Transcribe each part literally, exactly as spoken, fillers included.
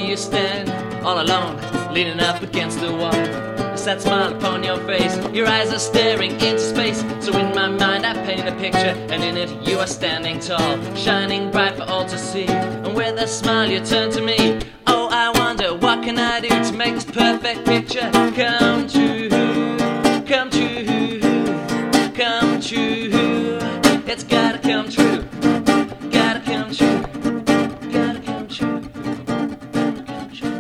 you stand all alone, leaning up against the wall. A sad smile upon your face, your eyes are staring into space. So in my mind I paint a picture, and in it you are standing tall, shining bright for all to see. And with a smile you turn to me. Oh, I wonder what can I do to make this perfect picture come true, come true, come true. It's gotta come true, gotta come true, gotta come true, come true.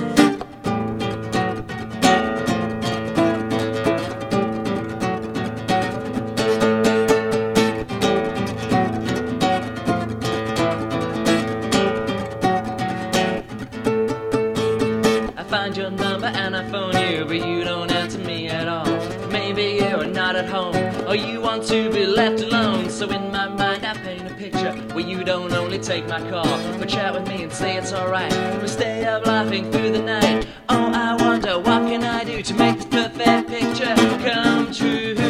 I find your number and I phone you, but you don't answer me at all. Maybe you're not at home, or you want to be left alone. So in my mind I paint a picture where you don't only take my call, but chat with me and say it's alright. We stay up laughing through the night. Oh, I wonder what can I do to make this perfect picture come true.